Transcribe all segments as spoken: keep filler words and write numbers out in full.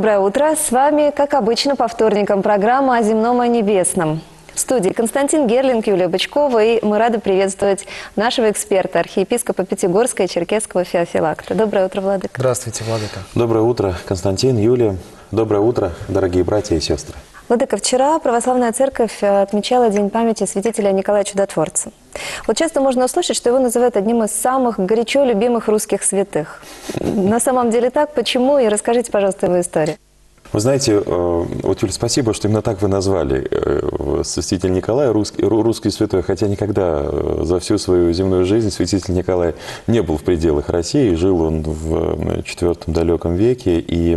Доброе утро. С вами, как обычно, по вторникам программа о земном и небесном. В студии Константин Герлинг, Юлия Бычкова, и мы рады приветствовать нашего эксперта, архиепископа Пятигорска и Черкесского Феофилакта. Доброе утро, владыка. Здравствуйте, владыка. Доброе утро, Константин, Юлия. Доброе утро, дорогие братья и сестры. Владыка, вчера Православная Церковь отмечала День памяти святителя Николая Чудотворца. Вот часто можно услышать, что его называют одним из самых горячо любимых русских святых. На самом деле так? Почему? И расскажите, пожалуйста, его историю. Вы знаете, вот, Юля, спасибо, что именно так вы назвали святитель Николая, русский, русский святой, хотя никогда за всю свою земную жизнь святитель Николай не был в пределах России, жил он в четвёртом далеком веке, и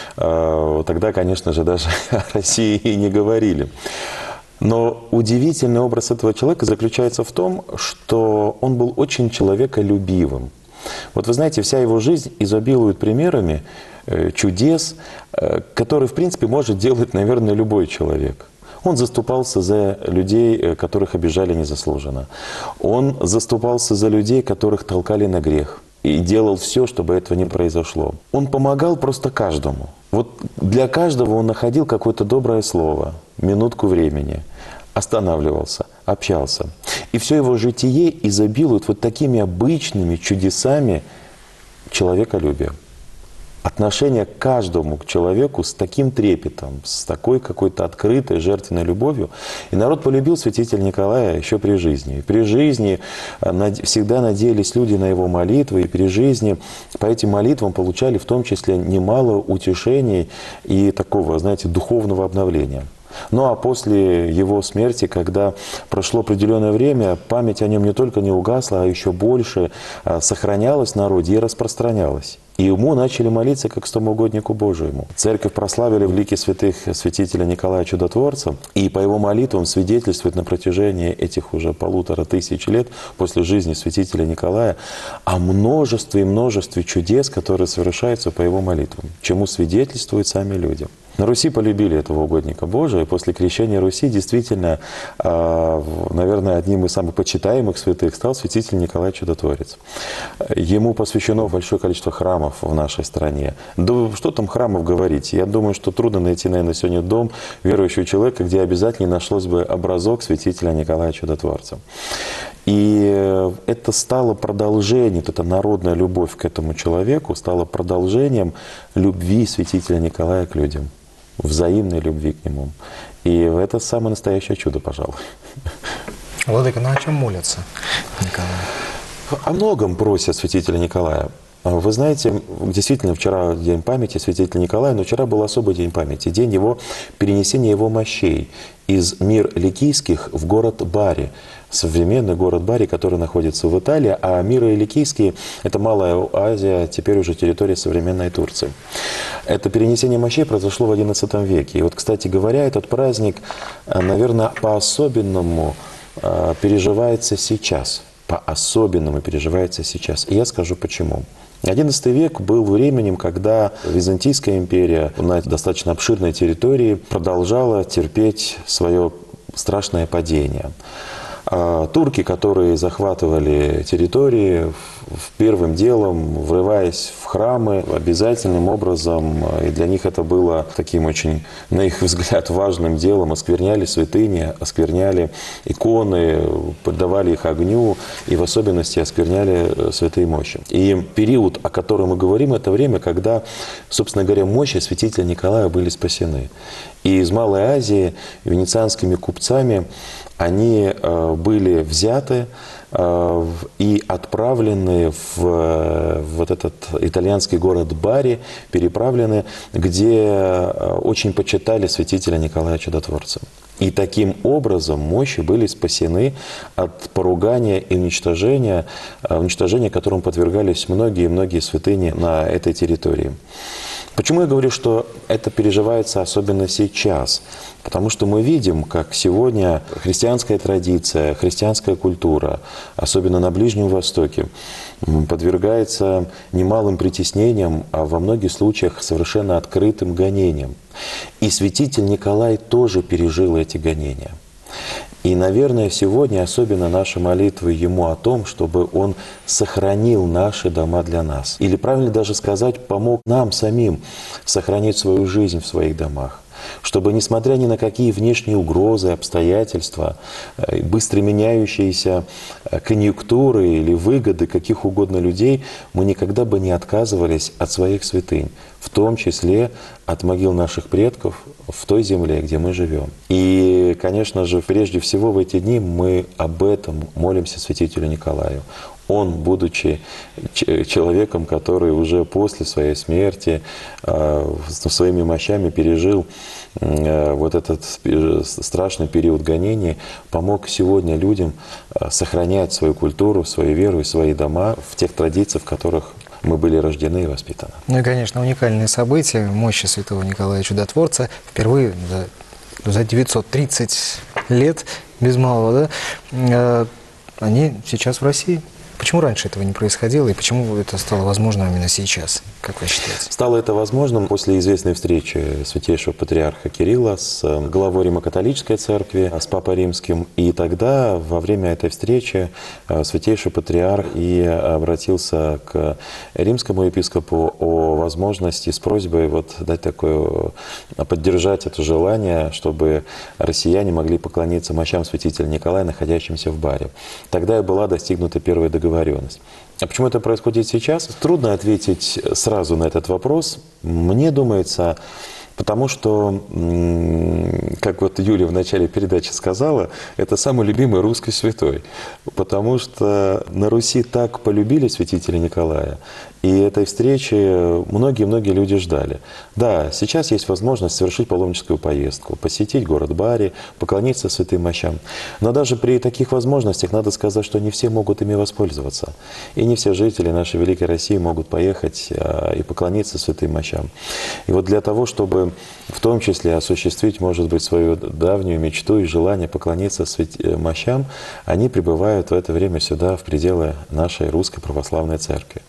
э, тогда, конечно же, даже о России и не говорили. Но удивительный образ этого человека заключается в том, что он был очень человеколюбивым. Вот вы знаете, вся его жизнь изобилует примерами чудес, которые, в принципе, может делать, наверное, любой человек. Он заступался за людей, которых обижали незаслуженно. Он заступался за людей, которых толкали на грех. И делал все, чтобы этого не произошло. Он помогал просто каждому. Вот для каждого он находил какое-то доброе слово, минутку времени. Останавливался, общался. И все его житие изобилует вот такими обычными чудесами человеколюбия. Отношение к каждому к человеку с таким трепетом, с такой какой-то открытой, жертвенной любовью. И народ полюбил святителя Николая еще при жизни. И при жизни всегда надеялись люди на его молитвы, и при жизни по этим молитвам получали в том числе немало утешений и такого, знаете, духовного обновления. Ну а после его смерти, когда прошло определенное время, память о нем не только не угасла, а еще больше сохранялась в народе и распространялась. И ему начали молиться как стомоугоднику Божьему. Церковь прославили в лике святых святителя Николая Чудотворца, и по его молитвам свидетельствует на протяжении этих уже полутора тысяч лет после жизни святителя Николая о множестве и множестве чудес, которые совершаются по его молитвам, чему свидетельствуют сами люди. На Руси полюбили этого угодника Божия, и после крещения Руси действительно, наверное, одним из самых почитаемых святых стал святитель Николай Чудотворец. Ему посвящено большое количество храмов в нашей стране. Да что там храмов говорить? Я думаю, что трудно найти, наверное, сегодня дом верующего человека, где обязательно нашлось бы образок святителя Николая Чудотворца. И это стало продолжением, эта народная любовь к этому человеку стала продолжением любви святителя Николая к людям, взаимной любви к нему. И это самое настоящее чудо, пожалуй. Владыка, ну о чем молятся Николай? О многом просят святителя Николая. Вы знаете, действительно, вчера день памяти святителя Николая, но вчера был особый день памяти, день его перенесения его мощей из мир Ликийских в город Бари, современный город Бари, который находится в Италии, а миры Ликийские – это Малая Азия, теперь уже территория современной Турции. Это перенесение мощей произошло в одиннадцатом веке. И вот, кстати говоря, этот праздник, наверное, по-особенному переживается сейчас. По-особенному переживается сейчас. И я скажу почему. одиннадцатый век был временем, когда Византийская империя на достаточно обширной территории продолжала терпеть свое страшное падение. Турки, которые захватывали территории, первым делом, врываясь в храмы, обязательным образом, и для них это было таким очень, на их взгляд, важным делом, оскверняли святыни, оскверняли иконы, поддавали их огню и в особенности оскверняли святые мощи. И период, о котором мы говорим, это время, когда, собственно говоря, мощи святителя Николая были спасены. И из Малой Азии венецианскими купцами они были взяты и отправлены в вот этот итальянский город Бари, переправлены, где очень почитали святителя Николая Чудотворца. И таким образом мощи были спасены от поругания и уничтожения, уничтожения, которому подвергались многие-многие святыни на этой территории. Почему я говорю, что это переживается особенно сейчас? Потому что мы видим, как сегодня христианская традиция, христианская культура, особенно на Ближнем Востоке, подвергается немалым притеснениям, а во многих случаях совершенно открытым гонениям. И святитель Николай тоже пережил эти гонения. И, наверное, сегодня особенно наши молитвы Ему о том, чтобы Он сохранил наши дома для нас. Или, правильно даже сказать, помог нам самим сохранить свою жизнь в своих домах. Чтобы, несмотря ни на какие внешние угрозы, обстоятельства, быстро меняющиеся конъюнктуры или выгоды каких угодно людей, мы никогда бы не отказывались от своих святынь, в том числе от могил наших предков в той земле, где мы живем. И, конечно же, прежде всего в эти дни мы об этом молимся святителю Николаю. Он, будучи человеком, который уже после своей смерти э, своими мощами пережил э, вот этот страшный период гонений, помог сегодня людям сохранять свою культуру, свою веру и свои дома в тех традициях, в которых мы были рождены и воспитаны. Ну и, конечно, уникальные события, мощи святого Николая Чудотворца впервые за, за девятьсот тридцать лет, без малого, да, они сейчас в России. Почему раньше этого не происходило и почему это стало возможным именно сейчас, как вы считаете? Стало это возможным после известной встречи святейшего патриарха Кирилла с главой Римо-католической церкви, с Папой Римским. И тогда, во время этой встречи, святейший патриарх и обратился к римскому епископу о возможности с просьбой вот дать такое, поддержать это желание, чтобы россияне могли поклониться мощам святителя Николая, находящимся в Баре. Тогда и была достигнута первая договоренность. А почему это происходит сейчас? Трудно ответить сразу на этот вопрос. Мне думается, потому что, как вот Юлия в начале передачи сказала, это самый любимый русский святой. Потому что на Руси так полюбили святителя Николая, и этой встречи многие-многие люди ждали. Да, сейчас есть возможность совершить паломническую поездку, посетить город Бари, поклониться святым мощам. Но даже при таких возможностях надо сказать, что не все могут ими воспользоваться. И не все жители нашей великой России могут поехать и поклониться святым мощам. И вот для того, чтобы в том числе осуществить, может быть, свою давнюю мечту и желание поклониться святым мощам, они прибывают в это время сюда, в пределы нашей Русской Православной Церкви.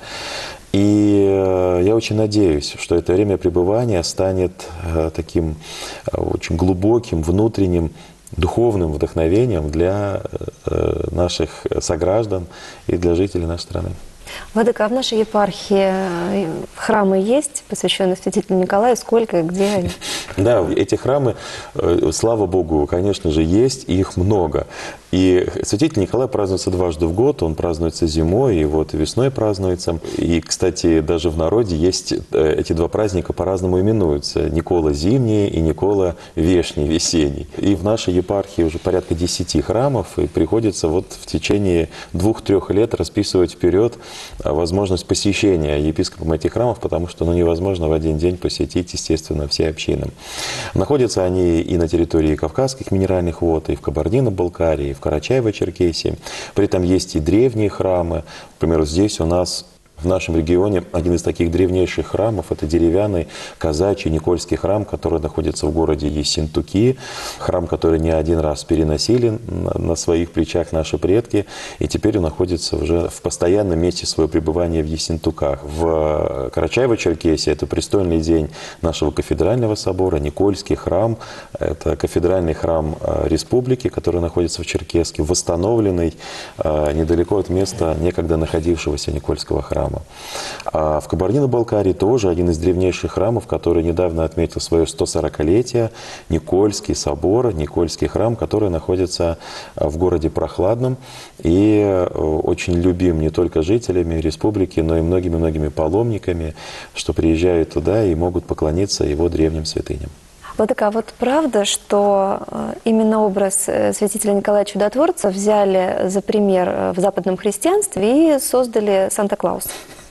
И я очень надеюсь, что это время пребывания станет таким очень глубоким, внутренним, духовным вдохновением для наших сограждан и для жителей нашей страны. Владыка, а в нашей епархии храмы есть, посвященные святителю Николаю? Сколько и где они? Да, эти храмы, слава Богу, конечно же, есть, и их много. И святитель Николай празднуется дважды в год, он празднуется зимой, и вот весной празднуется. И, кстати, даже в народе есть эти два праздника по-разному именуются. Никола зимний и Никола вешний, весенний. И в нашей епархии уже порядка десяти храмов, и приходится вот в течение двух-трех лет расписывать вперед возможность посещения епископом этих храмов, потому что ну, невозможно в один день посетить, естественно, все общины. Находятся они и на территории Кавказских минеральных вод, и в Кабардино-Балкарии, и в Карачаево-Черкесии. При этом есть и древние храмы. Например, здесь у нас в нашем регионе один из таких древнейших храмов – это деревянный казачий Никольский храм, который находится в городе Ессентуки. Храм, который не один раз переносили на своих плечах наши предки. И теперь он находится уже в постоянном месте своего пребывания в Ессентуках. В Карачаево-Черкесии – это престольный день нашего кафедрального собора, Никольский храм. Это кафедральный храм республики, который находится в Черкесске, восстановленный недалеко от места некогда находившегося Никольского храма. А в Кабардино-Балкарии тоже один из древнейших храмов, который недавно отметил свое сто сорокалетие, Никольский собор, Никольский храм, который находится в городе Прохладном и очень любим не только жителями республики, но и многими-многими паломниками, что приезжают туда и могут поклониться его древним святыням. Владыка, а вот правда, что именно образ святителя Николая Чудотворца взяли за пример в западном христианстве и создали Санта-Клауса?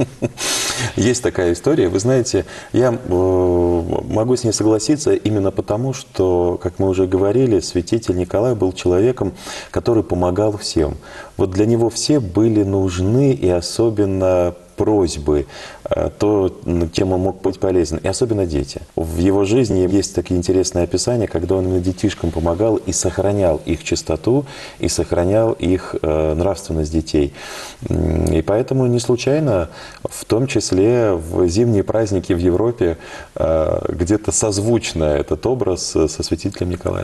Есть такая история. Вы знаете, я могу с ней согласиться именно потому, что, как мы уже говорили, святитель Николай был человеком, который помогал всем. Вот для него все были нужны, и особенно просьбы, то, чем он мог быть полезен, и особенно дети. В его жизни есть такие интересные описания, когда он именно детишкам помогал и сохранял их чистоту, и сохранял их нравственность детей. И поэтому не случайно, в том числе в зимние праздники в Европе, где-то созвучно этот образ со святителем Николаем.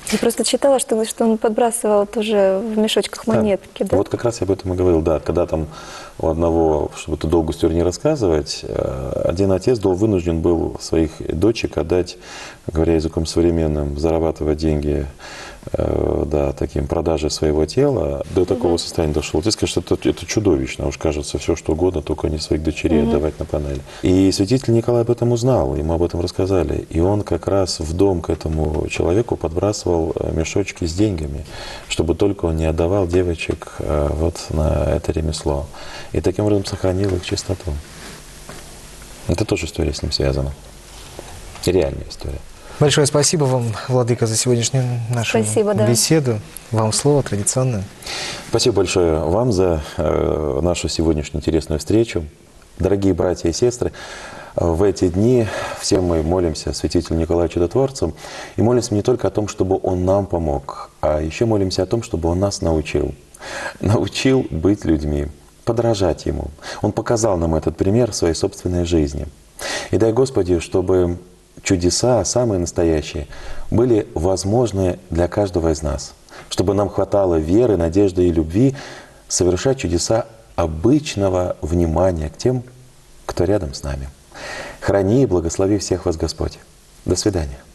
Я просто читала, что, что он подбрасывал тоже в мешочках монетки, да? Вот как раз я об этом и говорил, да, когда там у одного, чтобы эту долгую историю не рассказывать, один отец был вынужден был своих дочек отдать, говоря языком современным, зарабатывать деньги, да, таким продажей своего тела, до такого состояния дошел. Ты скажешь, что это, это чудовищно, уж кажется, все что угодно, только не своих дочерей mm-hmm. отдавать на панель. И святитель Николай об этом узнал, ему об этом рассказали. И он как раз в дом к этому человеку подбрасывал мешочки с деньгами, чтобы только он не отдавал девочек вот на это ремесло. И таким образом сохранил их чистоту. Это тоже история с ним связана. Реальная история. Большое спасибо вам, Владыка, за сегодняшнюю нашу спасибо, да. беседу. Вам слово традиционное. Спасибо большое вам за э, нашу сегодняшнюю интересную встречу. Дорогие братья и сестры, в эти дни все мы молимся святителю Николаю Чудотворцу. И молимся не только о том, чтобы он нам помог, а еще молимся о том, чтобы он нас научил. Научил быть людьми, подражать ему. Он показал нам этот пример в своей собственной жизни. И дай Господи, чтобы чудеса, самые настоящие, были возможны для каждого из нас. Чтобы нам хватало веры, надежды и любви совершать чудеса обычного внимания к тем, кто рядом с нами. Храни и благослови всех вас Господь. До свидания.